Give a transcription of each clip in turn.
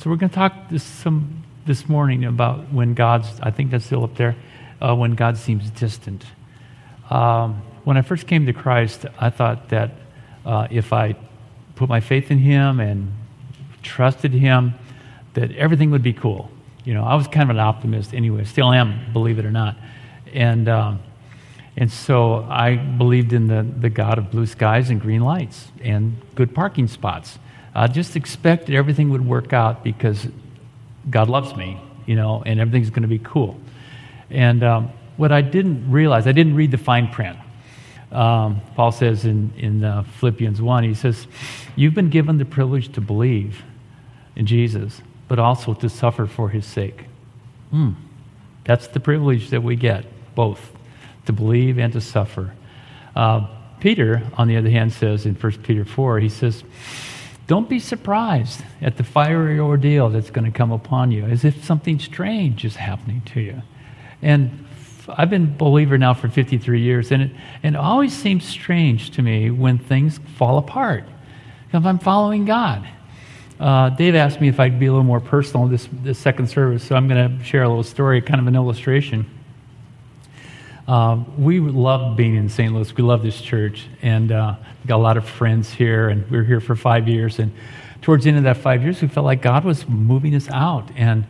So we're going to talk this morning about when I think that's still up there, when God seems distant. When I first came to Christ, I thought that if I put my faith in Him and trusted Him, that everything would be cool. I was kind of an optimist anyway, still am, believe it or not. And so I believed in the God of blue skies and green lights and good parking spots. I just expected everything would work out because God loves me, and everything's going to be cool. And what I didn't realize, I didn't read the fine print. Paul says in Philippians 1, he says, you've been given the privilege to believe in Jesus, but also to suffer for His sake. That's the privilege that we get, both, to believe and to suffer. Peter, on the other hand, says in 1 Peter 4, he says, don't be surprised at the fiery ordeal that's going to come upon you, as if something strange is happening to you. And I've been a believer now for 53 years, and it always seems strange to me when things fall apart. If I'm following God. Dave asked me if I'd be a little more personal in this second service, so I'm going to share a little story, kind of an illustration. We love being in St. Louis. We love this church, and we got a lot of friends here, and we were here for 5 years. And towards the end of that 5 years, we felt like God was moving us out. And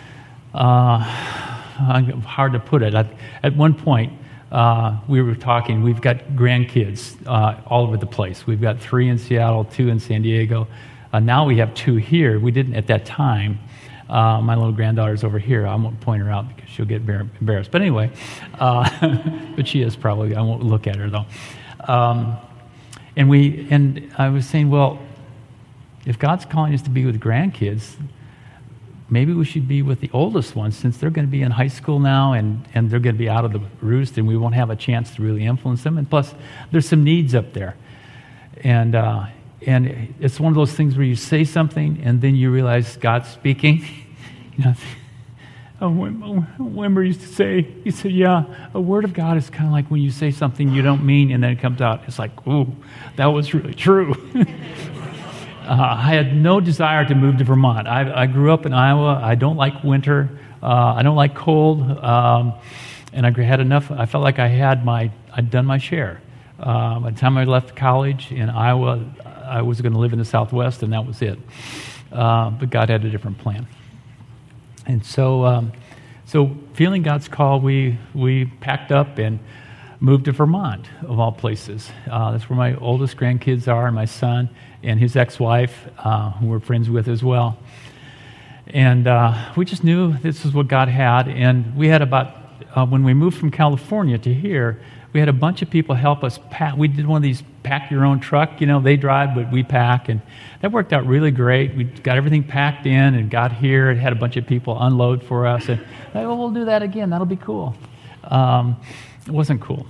hard to put it. At one point, we were talking. We've got grandkids all over the place. We've got 3 in Seattle, 2 in San Diego. Now we have 2 here. We didn't at that time. My little granddaughter's over here. I won't point her out because she'll get embarrassed. But anyway, but she is probably. I won't look at her though. And I was saying, well, if God's calling us to be with grandkids, maybe we should be with the oldest ones, since they're going to be in high school now and they're going to be out of the roost, and we won't have a chance to really influence them. And plus, there's some needs up there. And it's one of those things where you say something and then you realize God's speaking. Wimber used to say, he said, yeah, a word of God is kind of like when you say something you don't mean and then it comes out. It's like, ooh, that was really true. I had no desire to move to Vermont. I grew up in Iowa. I don't like winter. I don't like cold. And I had enough. I felt like I'd done my share. By the time I left college in Iowa, I was going to live in the Southwest, and that was it. But God had a different plan. And so feeling God's call, we packed up and moved to Vermont, of all places. That's where my oldest grandkids are, and my son and his ex-wife, who we're friends with as well. And we just knew this is what God had. And we had when we moved from California to here, we had a bunch of people help us pack. We did one of these pack-your-own-truck. They drive, but we pack. And that worked out really great. We got everything packed in and got here and had a bunch of people unload for us. And we'll do that again. That'll be cool. It wasn't cool.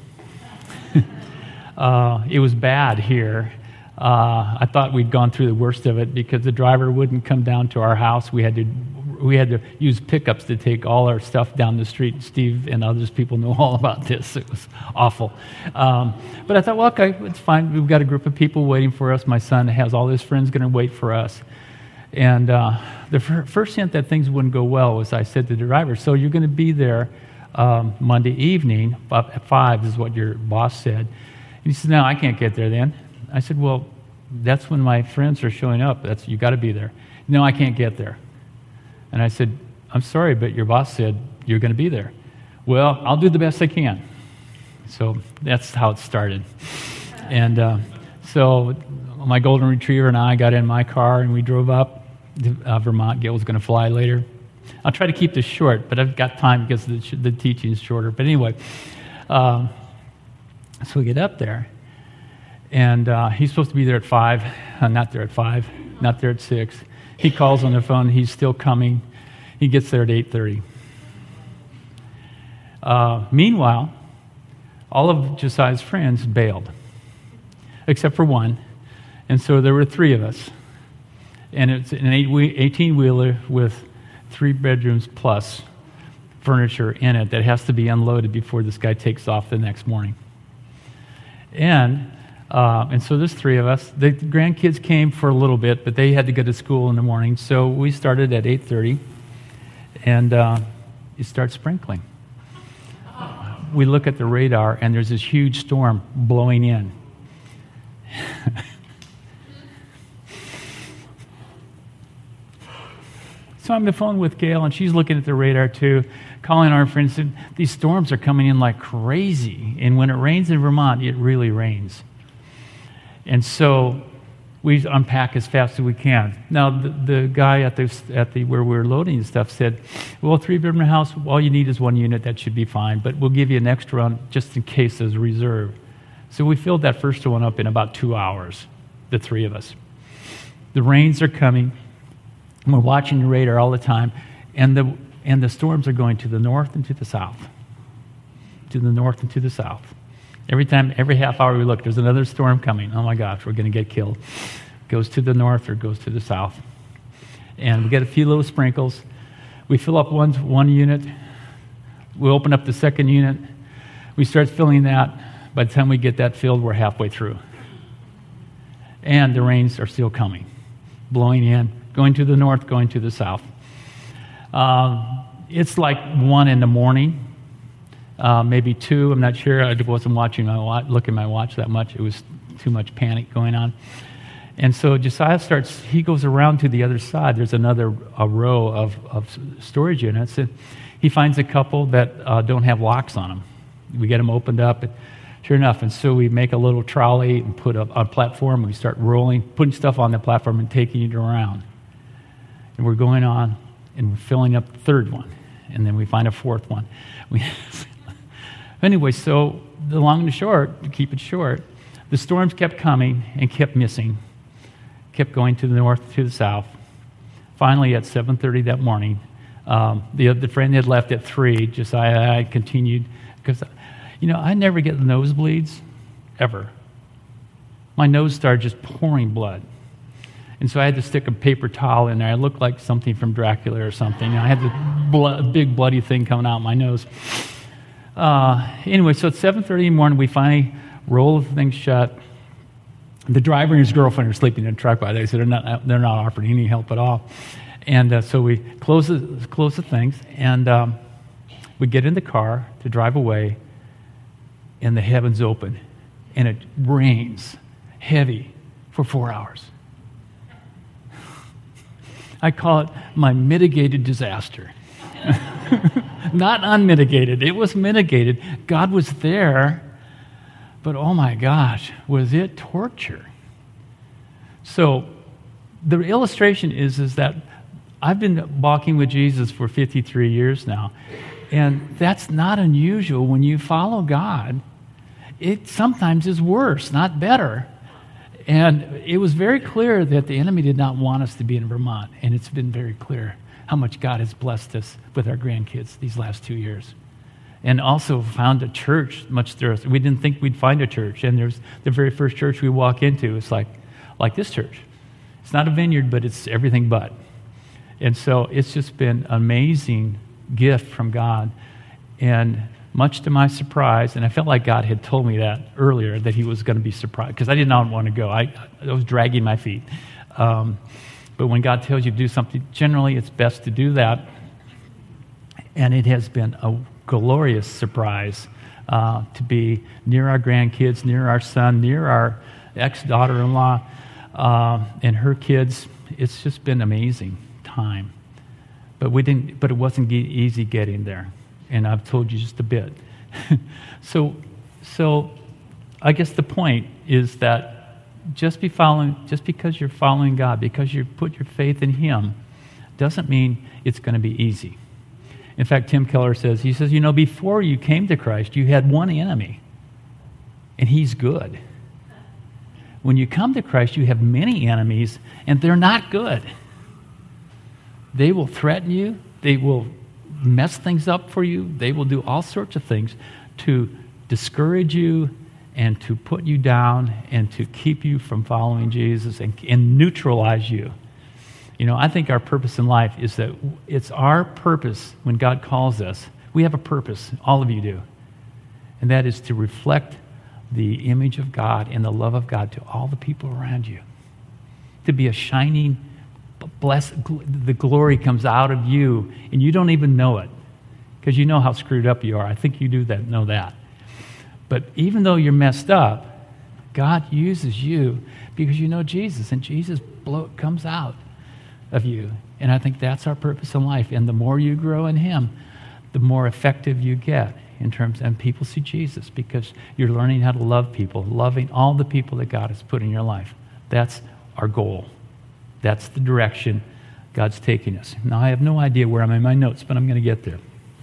It was bad here. I thought we'd gone through the worst of it because the driver wouldn't come down to our house. We had to use pickups to take all our stuff down the street. Steve and others people know all about this. It was awful. But I thought, well, okay, it's fine. We've got a group of people waiting for us. My son has all his friends going to wait for us. And the first hint that things wouldn't go well was I said to the driver, so you're going to be there Monday evening at 5 is what your boss said. And he said, no, I can't get there then. I said, well, that's when my friends are showing up. You got to be there. No, I can't get there. And I said, I'm sorry, but your boss said you're going to be there. Well, I'll do the best I can. So that's how it started. And so my golden retriever and I got in my car and we drove up to Vermont. Gail was going to fly later. I'll try to keep this short, but I've got time because the teaching is shorter. But anyway, so we get up there. And he's supposed to be there at 5. Not there at 5. Not there at 6. He calls on the phone. He's still coming. He gets there at 8:30. Meanwhile, all of Josiah's friends bailed, except for one. And so there were 3 of us. And it's an 18-wheeler with 3 bedrooms plus furniture in it that has to be unloaded before this guy takes off the next morning. And And so there's three of us. The grandkids came for a little bit, but they had to go to school in the morning. So we started at 8:30, and it starts sprinkling. We look at the radar, and there's this huge storm blowing in. So I'm on the phone with Gail, and she's looking at the radar too, calling our friends. And these storms are coming in like crazy. And when it rains in Vermont, it really rains. And so we unpack as fast as we can. Now, the guy at the where we were loading stuff said, well, 3-bedroom house, all you need is 1 unit. That should be fine. But we'll give you an extra one just in case as a reserve. So we filled that first one up in about 2 hours, the three of us. The rains are coming. We're watching the radar all the time. And the storms are going to the north and to the south. To the north and to the south. Every half hour we look, there's another storm coming. Oh my gosh, we're going to get killed. Goes to the north or goes to the south. And we get a few little sprinkles. We fill up one unit. We open up the second unit. We start filling that. By the time we get that filled, we're halfway through. And the rains are still coming, blowing in, going to the north, going to the south. It's like 1 in the morning. Maybe 2, I'm not sure. I wasn't looking at my watch that much. It was too much panic going on. And so Josiah he goes around to the other side. There's a row of storage units. And he finds a couple that don't have locks on them. We get them opened up, and sure enough. And so we make a little trolley and put a platform. We start putting stuff on the platform and taking it around. And we're going on, and we're filling up the third one. And then we find a fourth one. Anyway, so the long and the short, to keep it short, the storms kept coming and kept missing, kept going to the north, to the south. Finally, at 7:30 that morning, the friend had left at 3. Josiah and I continued, because, I never get nosebleeds, ever. My nose started just pouring blood. And so I had to stick a paper towel in there. I looked like something from Dracula or something. I had this big bloody thing coming out my nose. Anyway, so at 7:30 in the morning, we finally roll the thing shut. The driver and his girlfriend are sleeping in the truck by the way, so they're not offering any help at all. And so we close the things, and we get in the car to drive away, and the heavens open, and it rains heavy for 4 hours. I call it my mitigated disaster. Not unmitigated. It was mitigated. God was there, but oh my gosh, was it torture? So the illustration is that I've been walking with Jesus for 53 years now, and that's not unusual. When you follow God, it sometimes is worse, not better. And it was very clear that the enemy did not want us to be in Vermont, and it's been very clear how much God has blessed us with our grandkids these last 2 years. And also found a church much there. We didn't think we'd find a church, and there's the very first church we walk into. It's like this church. It's not a vineyard, but it's everything but. And so it's just been an amazing gift from God. And much to my surprise, and I felt like God had told me that earlier, that he was going to be surprised, because I did not want to go. I was dragging my feet. But when God tells you to do something, generally it's best to do that. And it has been a glorious surprise to be near our grandkids, near our son, near our ex-daughter-in-law, and her kids. It's just been amazing time. But it wasn't easy getting there. And I've told you just a bit. So I guess the point is that just because you're following God, because you put your faith in him, doesn't mean it's going to be easy. In fact, Tim Keller says, before you came to Christ, you had one enemy, and he's good. When you come to Christ, you have many enemies, and they're not good. They will threaten you. They will mess things up for you. They will do all sorts of things to discourage you and to put you down and to keep you from following Jesus and neutralize you. I think our purpose in life is that it's our purpose when God calls us. We have a purpose, all of you do, and that is to reflect the image of God and the love of God to all the people around you. To be a shining, the glory comes out of you, and you don't even know it, because you know how screwed up you are. I think you do know that. But even though you're messed up, God uses you because you know Jesus, and Jesus comes out of you. And I think that's our purpose in life. And the more you grow in Him, the more effective you get in terms, and people see Jesus because you're learning how to love people, loving all the people that God has put in your life. That's our goal. That's the direction God's taking us. Now, I have no idea where I'm in my notes, but I'm going to get there.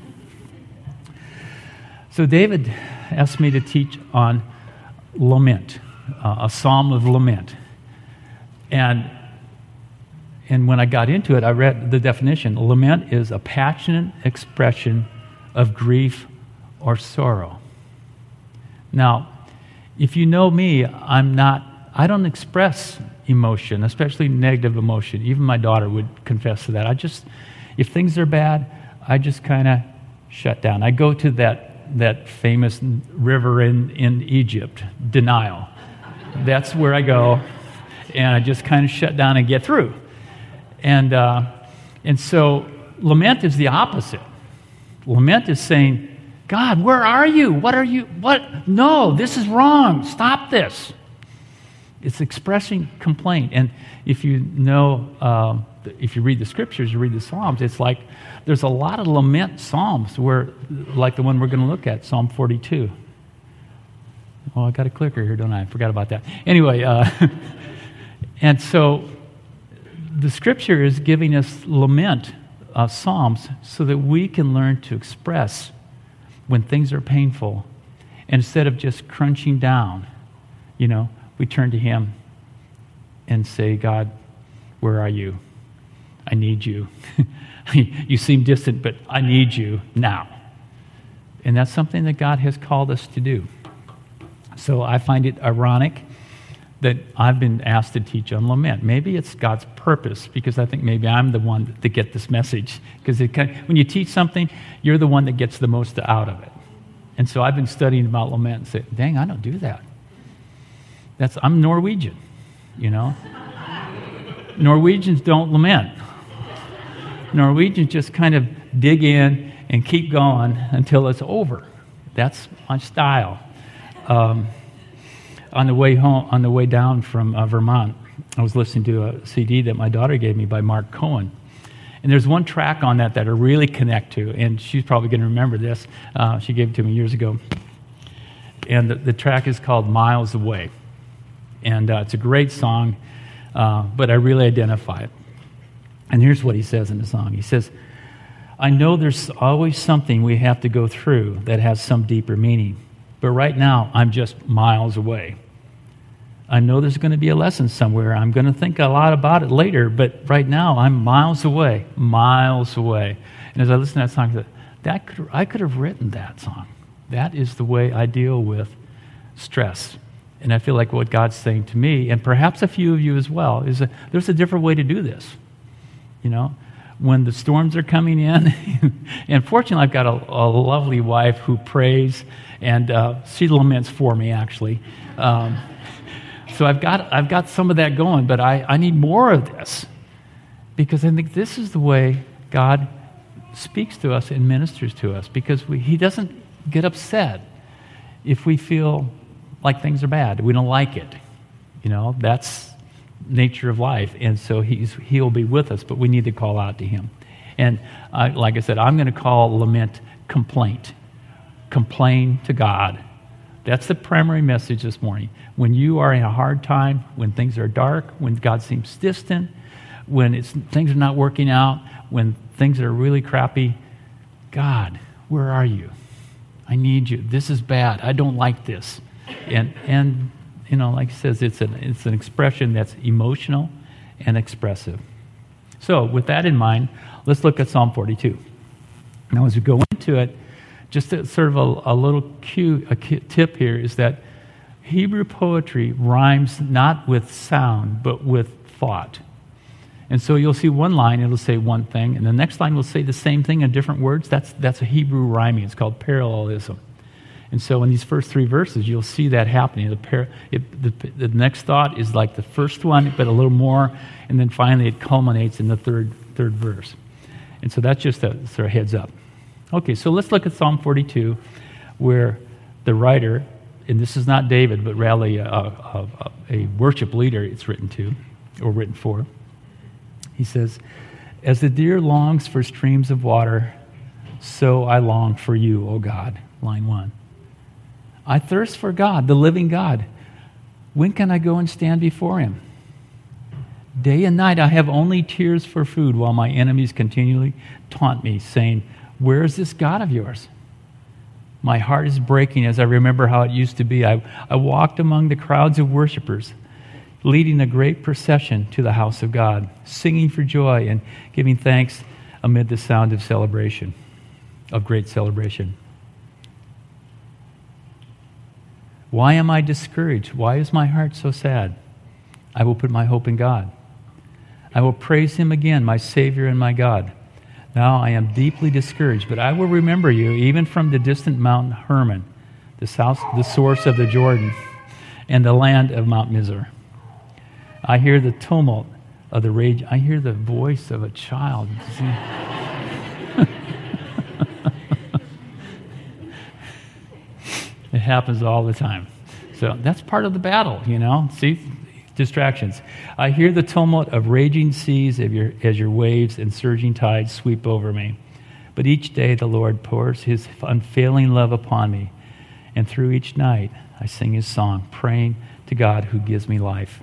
So David asked me to teach on lament, a psalm of lament. And when I got into it, I read the definition. Lament is a passionate expression of grief or sorrow. Now, if you know me, I don't express emotion, especially negative emotion. Even my daughter would confess to that. If things are bad, I just kind of shut down. I go to that famous river in Egypt, denial. That's where I go, and I just kind of shut down and get through. And so lament is the opposite. Lament is saying, God, where are you? What? No, this is wrong. Stop this. It's expressing complaint. And if you know, if you read the scriptures, you read the Psalms, it's like there's a lot of lament psalms where, like the one we're going to look at, Psalm 42. Oh, I got a clicker here, don't I? I forgot about that. Anyway, and so the scripture is giving us lament psalms so that we can learn to express when things are painful. And instead of just crunching down, we turn to Him and say, God, where are you? I need you. You seem distant, but I need you now. And that's something that God has called us to do. So I find it ironic that I've been asked to teach on lament. Maybe it's God's purpose, because I think maybe I'm the one to get this message. Because when you teach something, you're the one that gets the most out of it. And so I've been studying about lament and said, dang, I don't do that. I'm Norwegian, Norwegians don't lament. Norwegians just kind of dig in and keep going until it's over. That's my style. On the way down from Vermont, I was listening to a CD that my daughter gave me by Mark Cohen. And there's one track on that I really connect to, and she's probably going to remember this. She gave it to me years ago. And the track is called Miles Away. And it's a great song, but I really identify it. And here's what he says in the song. He says, I know there's always something we have to go through that has some deeper meaning. But right now, I'm just miles away. I know there's going to be a lesson somewhere. I'm going to think a lot about it later, but right now, I'm miles away. And as I listen to that song, I could have written that song. That is the way I deal with stress. And I feel like what God's saying to me, and perhaps a few of you as well, is there's a different way to do this. When the storms are coming in, and fortunately I've got a lovely wife who prays, and she laments for me, actually. So I've got some of that going, but I need more of this, because I think this is the way God speaks to us and ministers to us, because He doesn't get upset if we feel like things are bad. We don't like it. That's nature of life, and so He'll be with us, but we need to call out to Him. And like I said, I'm going to call lament complaint. Complain to God. That's the primary message this morning. When you are in a hard time, when things are dark, when God seems distant, when things are not working out, when things are really crappy, God, where are you? I need you. This is bad. I don't like this. And like it says, it's an expression that's emotional and expressive. So with that in mind, let's look at Psalm 42. Now as we go into it, just sort of a little tip here is that Hebrew poetry rhymes not with sound, but with thought. And so you'll see one line, it'll say one thing, and the next line will say the same thing in different words. That's a Hebrew rhyming. It's called parallelism. And so in these first 3 verses, you'll see that happening. The next thought is like the first one, but a little more, and then finally it culminates in the third verse. And so that's just a sort of heads up. Okay, so let's look at Psalm 42, where the writer, and this is not David, but rather a worship leader it's written to, or written for. He says, "As the deer longs for streams of water, so I long for you, O God." Line 1. "I thirst for God, the living God. When can I go and stand before him? Day and night I have only tears for food, while my enemies continually taunt me, saying, 'Where is this God of yours?' My heart is breaking as I remember how it used to be. I walked among the crowds of worshipers, leading a great procession to the house of God, singing for joy and giving thanks amid the sound of celebration, of great celebration. Why am I discouraged? Why is my heart so sad? I will put my hope in God. I will praise him again, my Savior and my God. Now I am deeply discouraged, but I will remember you, even from the distant Mount Hermon, the source of the Jordan, and the land of Mount Mizar. I hear the tumult of the rage. I hear the voice of a child. It happens all the time. So that's part of the battle, See, distractions. I hear the tumult of raging seas as your waves and surging tides sweep over me. But each day the Lord pours his unfailing love upon me. And through each night I sing his song, praying to God who gives me life.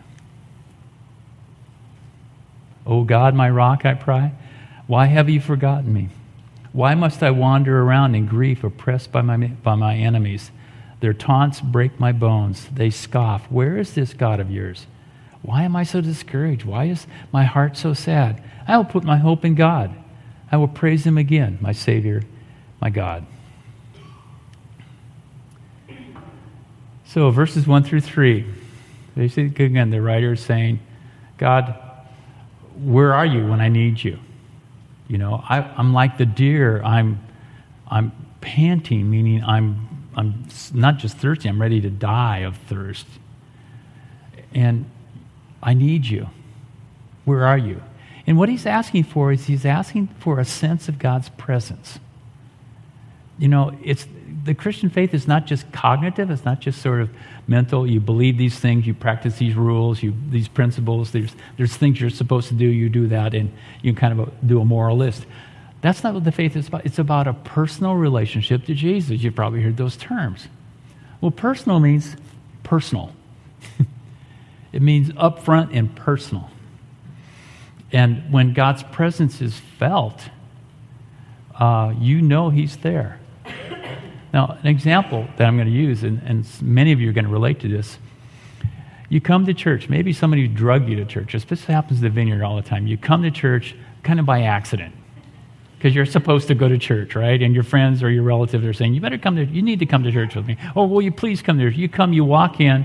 O God, my rock, I cry, why have you forgotten me? Why must I wander around in grief, oppressed by my enemies? Their taunts break my bones. They scoff. Where is this God of yours? Why am I so discouraged? Why is my heart so sad? I will put my hope in God. I will praise him again, my Savior, my God. So verses 1 through 3. Basically, again, the writer is saying, God, where are you when I need you? I'm like the deer. I'm panting, meaning I'm not just thirsty, I'm ready to die of thirst. And I need you. Where are you? And what he's asking for is he's asking for a sense of God's presence. It's the Christian faith is not just cognitive. It's not just sort of mental. You believe these things. You practice these rules. These principles. There's things you're supposed to do. You do that, and you kind of do a moral list. That's not what the faith is about. It's about a personal relationship to Jesus. You've probably heard those terms. Well, personal means personal. It means upfront and personal. And when God's presence is felt, he's there. Now, an example that I'm going to use, and many of you are going to relate to this. You come to church. Maybe somebody drugged you to church. This happens to the Vineyard all the time. You come to church kind of by accident because you're supposed to go to church, right? And your friends or your relatives are saying, you need to come to church with me. Oh, will you please come there? You come, you walk in,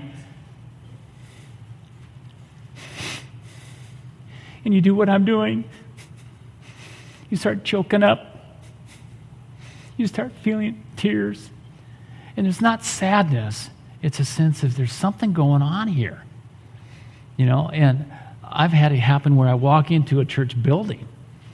and you do what I'm doing. You start choking up. You start feeling tears. And it's not sadness. It's a sense of there's something going on here. And I've had it happen where I walk into a church building,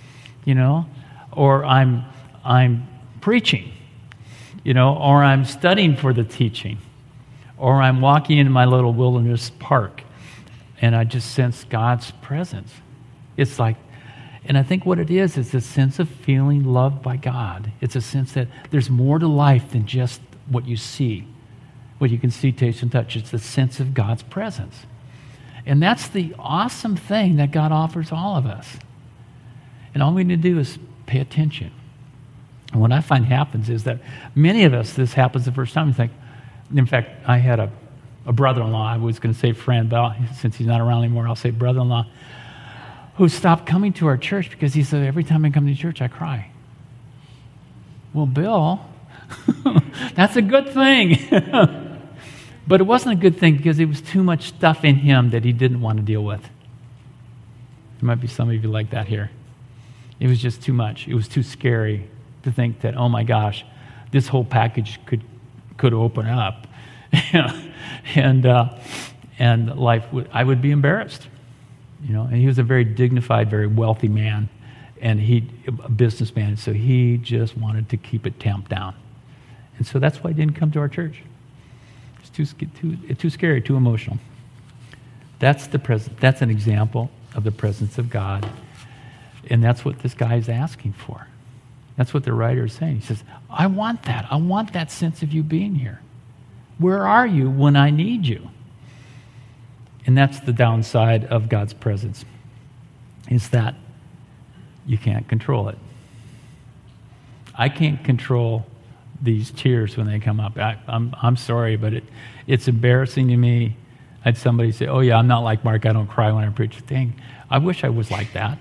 or I'm preaching, or I'm studying for the teaching, or I'm walking into my little wilderness park, and I just sense God's presence. It's like, and I think what it is a sense of feeling loved by God. It's a sense that there's more to life than just what you see, what you can see, taste, and touch. It's the sense of God's presence. And that's the awesome thing that God offers all of us. And all we need to do is pay attention. And what I find happens is that many of us, this happens the first time, we think, in fact, I had a brother-in-law, I was going to say friend, but since he's not around anymore, I'll say brother-in-law, who stopped coming to our church because he said, every time I come to church, I cry. Well, Bill, that's a good thing. But it wasn't a good thing because there was too much stuff in him that he didn't want to deal with. There might be some of you like that here. It was just too much. It was too scary to think that, oh my gosh, this whole package could could open up, and life I would be embarrassed, And he was a very dignified, very wealthy man, and a businessman. So he just wanted to keep it tamped down, and so that's why he didn't come to our church. It's too scary, too emotional. That's That's an example of the presence of God, and that's what this guy is asking for. That's what the writer is saying. He says, I want that. I want that sense of you being here. Where are you when I need you? And that's the downside of God's presence, is that you can't control it. I can't control these tears when they come up. I'm sorry, but it's embarrassing to me. I had somebody say, oh yeah, I'm not like Mark. I don't cry when I preach. Dang, I wish I was like that.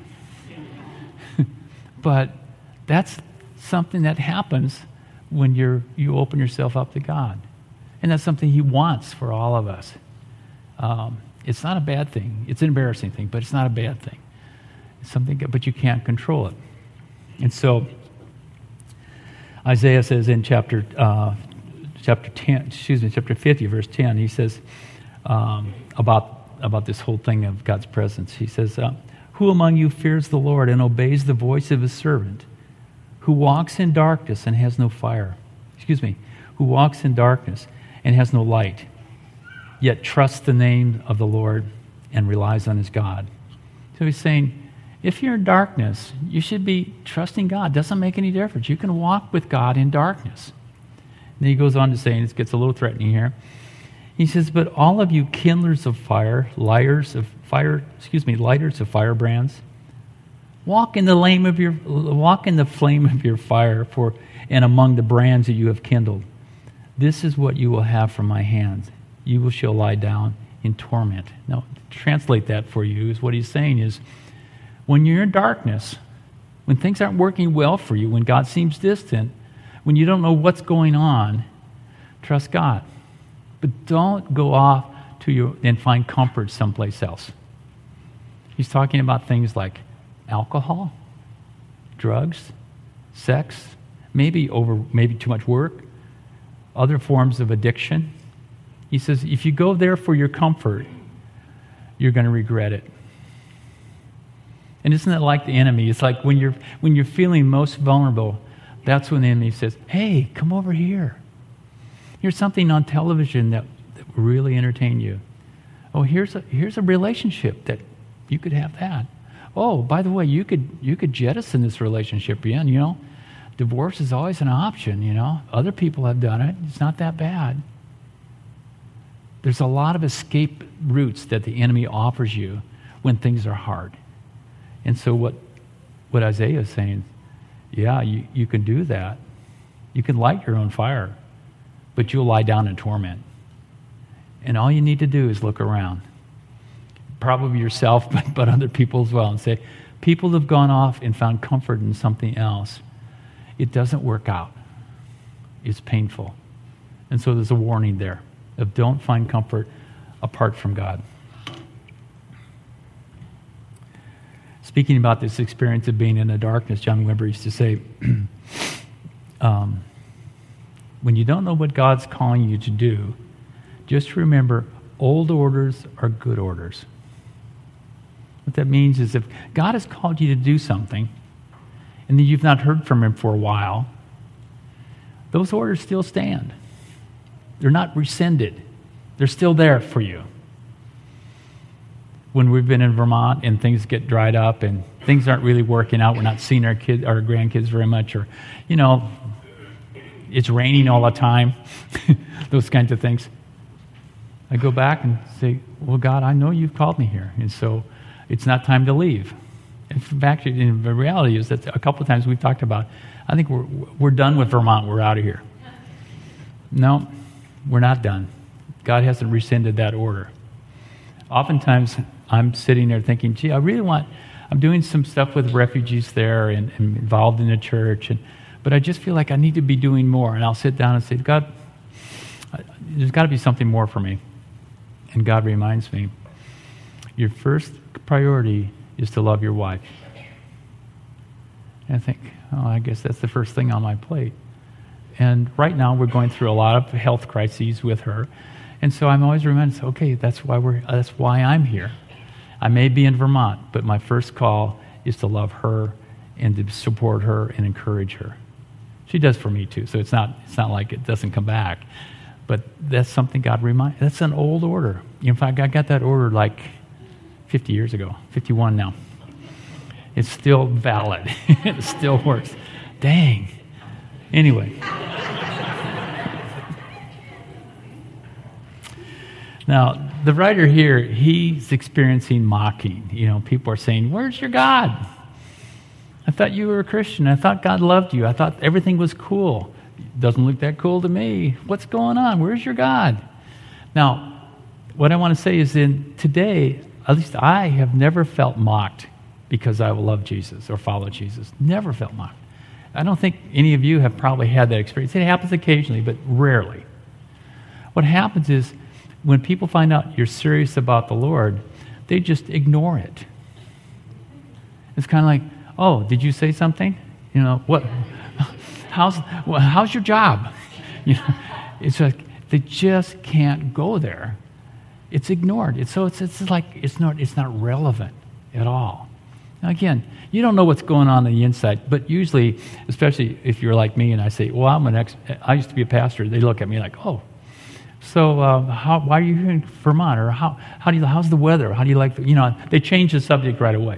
But that's something that happens when you open yourself up to God. And that's something he wants for all of us. It's not a bad thing. It's an embarrassing thing, but it's not a bad thing. It's something, but you can't control it. And so Isaiah says in chapter 50, verse 10, he says about this whole thing of God's presence. He says, who among you fears the Lord and obeys the voice of his servant, who walks in darkness and has no fire? Who walks in darkness and has no light, yet trusts the name of the Lord and relies on his God. So he's saying, if you're in darkness, you should be trusting God. It doesn't make any difference. You can walk with God in darkness. And then he goes on to say, and it gets a little threatening here. He says, but all of you kindlers of fire, lighters of firebrands, walk in the flame of your fire, and among the brands that you have kindled. This is what you will have from my hands. You shall lie down in torment. Now, to translate that for you, is what he's saying is, when you're in darkness, when things aren't working well for you, when God seems distant, when you don't know what's going on, trust God. But don't go off and find comfort someplace else. He's talking about things like alcohol, drugs, sex, maybe too much work, other forms of addiction. He says, if you go there for your comfort, you're going to regret it. And isn't that like the enemy? It's like when you're feeling most vulnerable, that's when the enemy says, hey, come over here. Here's something on television that will really entertain you. Oh, here's a relationship that you could have that. Oh, by the way, you could jettison this relationship again, Divorce is always an option, Other people have done it. It's not that bad. There's a lot of escape routes that the enemy offers you when things are hard. And so what Isaiah is saying, yeah, you can do that. You can light your own fire, but you'll lie down in torment. And all you need to do is look around. Probably yourself, but other people as well, and say, people have gone off and found comfort in something else. It doesn't work out. It's painful. And so there's a warning there of don't find comfort apart from God. Speaking about this experience of being in the darkness, John Wimber used to say, when you don't know what God's calling you to do, just remember, old orders are good orders. What that means is if God has called you to do something, and then you've not heard from him for a while, those orders still stand. They're not rescinded. They're still there for you. When we've been in Vermont and things get dried up and things aren't really working out, we're not seeing our grandkids very much, or, it's raining all the time, those kinds of things. I go back and say, well, God, I know you've called me here, and so it's not time to leave. In fact, the reality is that a couple of times we've talked about, I think we're done with Vermont, we're out of here. No, we're not done. God hasn't rescinded that order. Oftentimes, I'm sitting there thinking, gee, I'm doing some stuff with refugees there and involved in the church, but I just feel like I need to be doing more. And I'll sit down and say, God, there's got to be something more for me. And God reminds me, your first priority is to love your wife. And I think, I guess that's the first thing on my plate. And right now we're going through a lot of health crises with her. And so I'm always reminded, okay, that's why I'm here. I may be in Vermont, but my first call is to love her and to support her and encourage her. She does for me too, so it's not like it doesn't come back. But that's something God reminds. That's an old order. In fact, I got that order like 50 years ago, 51 now. It's still valid. It still works. Dang. Anyway. Now, the writer here, he's experiencing mocking. People are saying, "Where's your God? I thought you were a Christian. I thought God loved you. I thought everything was cool. Doesn't look that cool to me. What's going on? Where's your God?" Now, what I want to say is today, at least I have never felt mocked because I love Jesus or follow Jesus. Never felt mocked. I don't think any of you have probably had that experience. It happens occasionally, but rarely. What happens is when people find out you're serious about the Lord, they just ignore it. It's kind of like, "Oh, did you say something? What? How's your job?" It's like they just can't go there. It's ignored. It's like it's not relevant at all. Now again, you don't know what's going on the inside, but usually, especially if you're like me and I say, "Well, I used to be a pastor," they look at me like, "Oh, so why are you here in Vermont?" Or how's the weather? How do you like they change the subject right away.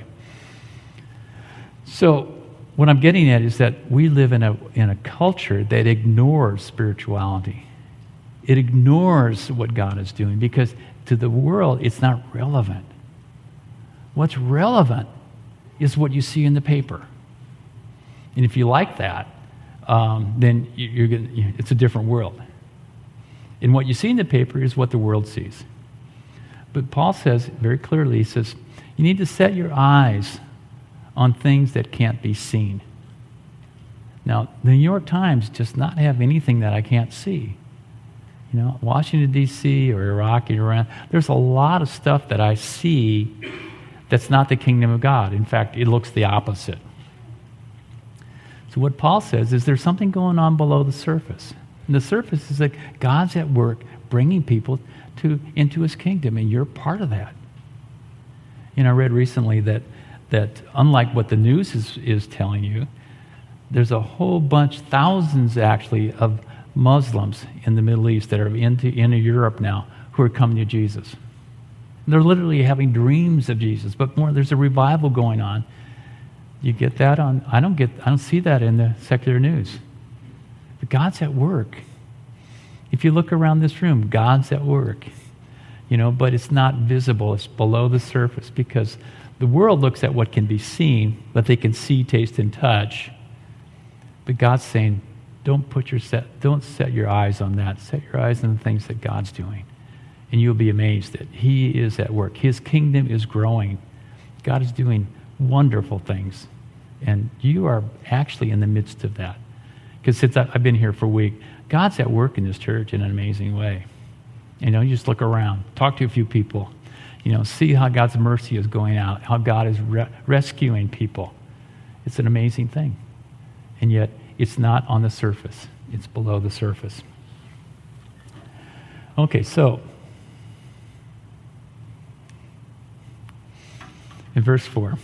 So what I'm getting at is that we live in a culture that ignores spirituality. It ignores what God is doing because to the world it's not relevant. What's relevant is what you see in the paper. And if you like that, then it's a different world. And what you see in the paper is what the world sees. But Paul says very clearly, he says, you need to set your eyes on things that can't be seen. Now, the New York Times does not have anything that I can't see. Washington, D.C. or Iraq, Iran, there's a lot of stuff that I see that's not the kingdom of God. In fact, it looks the opposite. So what Paul says is there's something going on below the surface. And the surface is that God's at work bringing people into his kingdom, and you're part of that. I read recently that unlike what the news is telling you, there's a whole bunch, thousands actually, of Muslims in the Middle East that are into Europe now who are coming to Jesus. They're literally having dreams of Jesus, but there's a revival going on. You get that on? I don't see that in the secular news. But God's at work. If you look around this room, God's at work. But it's not visible. It's below the surface because the world looks at what can be seen, what they can see, taste, and touch. But God's saying, don't set your eyes on that. Set your eyes on the things that God's doing. And you'll be amazed that he is at work. His kingdom is growing. God is doing wonderful things. And you are actually in the midst of that. Because since I've been here for a week, God's at work in this church in an amazing way. You just look around, talk to a few people, see how God's mercy is going out, how God is rescuing people. It's an amazing thing. And yet, it's not on the surface. It's below the surface. Okay, so in verse 4,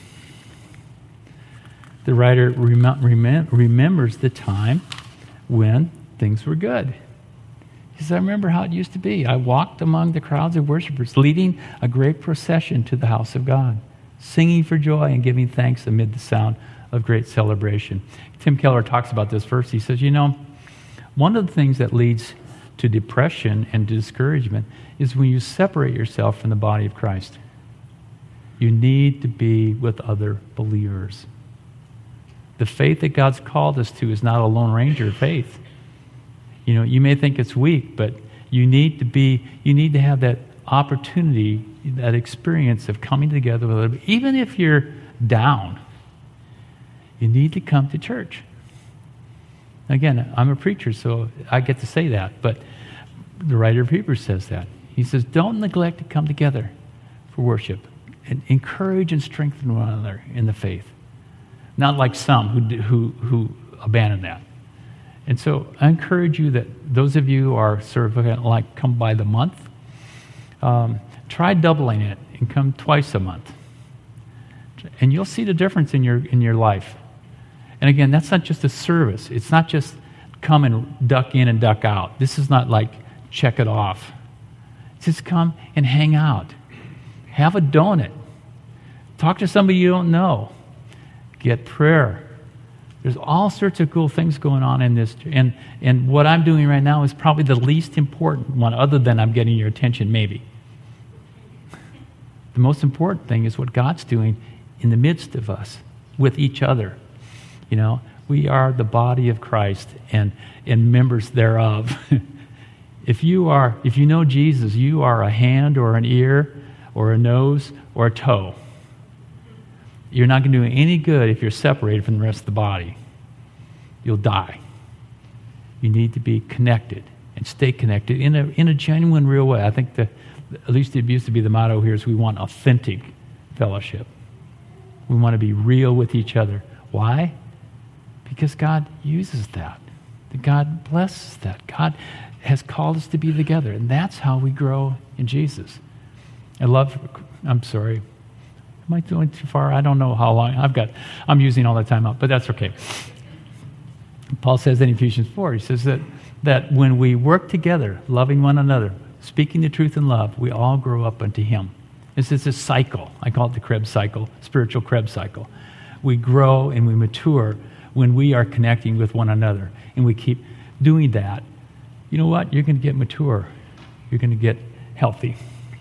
the writer remembers the time when things were good. He says, I remember how it used to be. I walked among the crowds of worshipers, leading a great procession to the house of God, singing for joy and giving thanks amid the sound of great celebration. Tim Keller talks about this verse. He says, one of the things that leads to depression and discouragement is when you separate yourself from the body of Christ. You need to be with other believers. The faith that God's called us to is not a Lone Ranger faith. You may think it's weak, but you need to have that opportunity, that experience of coming together with other, even if you're down. You need to come to church. Again, I'm a preacher, so I get to say that, but the writer of Hebrews says that. He says, don't neglect to come together for worship and encourage and strengthen one another in the faith. Not like some who abandon that. And so I encourage you that those of you who are sort of like come by the month, try doubling it and come twice a month. And you'll see the difference in your life. And again, that's not just a service. It's not just come and duck in and duck out. This is not like check it off. Just come and hang out. Have a donut. Talk to somebody you don't know. Get prayer. There's all sorts of cool things going on in this. And what I'm doing right now is probably the least important one, other than I'm getting your attention, maybe. The most important thing is what God's doing in the midst of us, with each other. You know, we are the body of Christ and members thereof. If you know Jesus, you are a hand or an ear or a nose or a toe. You're not going to do any good if you're separated from the rest of the body. You'll die. You need to be connected and stay connected in a genuine, real way. I think at least it used to be the motto here is we want authentic fellowship. We want to be real with each other. Why? Because God uses that. God blesses that. God has called us to be together, and that's how we grow in Jesus. I'm sorry. Am I going too far? I don't know how long. I'm using all the time up, but that's okay. Paul says in Ephesians 4, he says that when we work together, loving one another, speaking the truth in love, we all grow up unto Him. This is a cycle. I call it the Krebs cycle, spiritual Krebs cycle. We grow and we mature when we are connecting with one another, and we keep doing that. You know what? You're going to get mature. You're going to get healthy.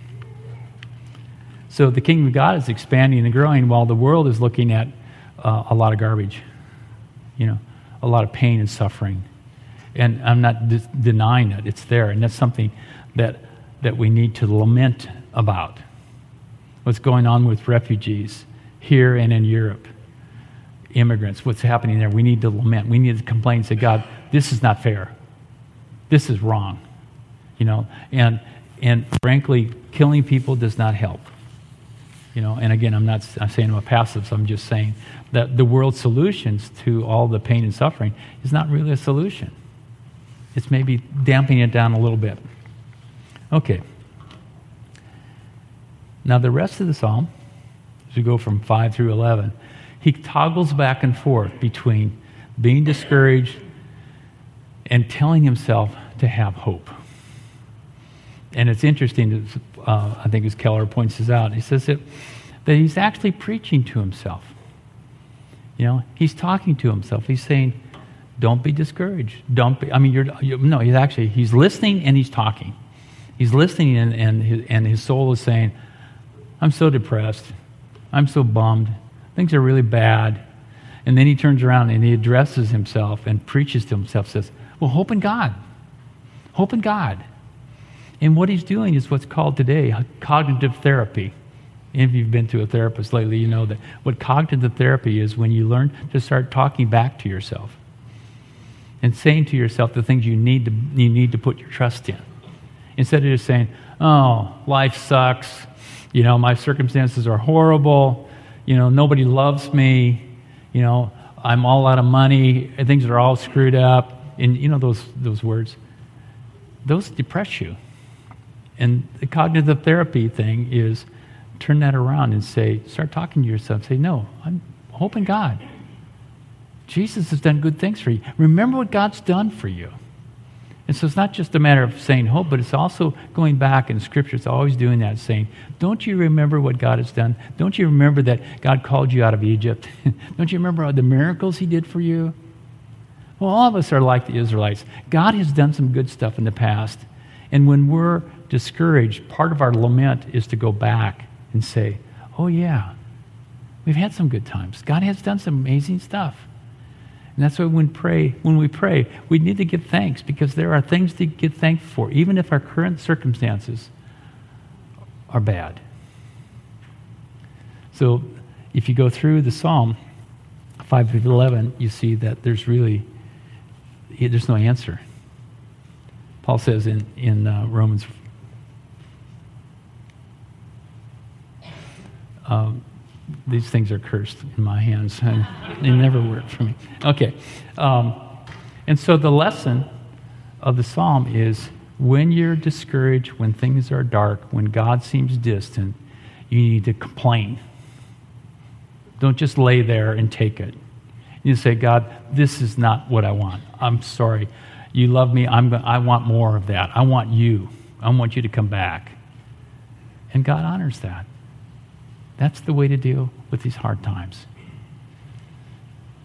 So the kingdom of God is expanding and growing while the world is looking at a lot of garbage, a lot of pain and suffering. And I'm not denying that. It's there, and that's something that we need to lament about. What's going on with refugees here and in Europe, immigrants, what's happening there. We need to lament. We need to complain and say, God, this is not fair. This is wrong. And frankly, killing people does not help. And again, I'm not saying I'm a passive, I'm just saying that the world's solutions to all the pain and suffering is not really a solution. It's maybe damping it down a little bit. Okay. Now the rest of the psalm, as we go from 5 through 11, he toggles back and forth between being discouraged and telling himself to have hope. And it's interesting, I think as Keller points this out, he says that he's actually preaching to himself. He's talking to himself. He's saying, don't be discouraged. He's listening and he's talking. He's listening and his soul is saying, I'm so depressed. I'm so bummed. Things are really bad. And then he turns around and he addresses himself and preaches to himself, says, well, hope in God. Hope in God. And what he's doing is what's called today cognitive therapy. If you've been to a therapist lately, you know that what cognitive therapy is when you learn to start talking back to yourself and saying to yourself the things you need to put your trust in. Instead of just saying, oh, life sucks, my circumstances are horrible, nobody loves me, I'm all out of money, things are all screwed up, and those words. Those depress you. And the cognitive therapy thing is turn that around and start talking to yourself. Say, no, I'm hoping God. Jesus has done good things for you. Remember what God's done for you. And so it's not just a matter of saying hope, but it's also going back in Scripture. It's always doing that, saying, don't you remember what God has done? Don't you remember that God called you out of Egypt? Don't you remember all the miracles He did for you? Well, all of us are like the Israelites. God has done some good stuff in the past. And when we're discouraged, part of our lament is to go back and say, oh yeah, we've had some good times. God has done some amazing stuff. And that's why when we pray, we need to give thanks, because there are things to give thanks for, even if our current circumstances are bad. So if you go through the Psalm 5 through 11, you see that there's no answer. Paul says in Romans, these things are cursed in my hands. They never work for me. Okay. And And so the lesson of the psalm is when you're discouraged, when things are dark, when God seems distant, you need to complain. Don't just lay there and take it. You say, God, this is not what I want. I'm sorry. You love me. I want more of that. I want you. I want you to come back. And God honors that. That's the way to deal with these hard times.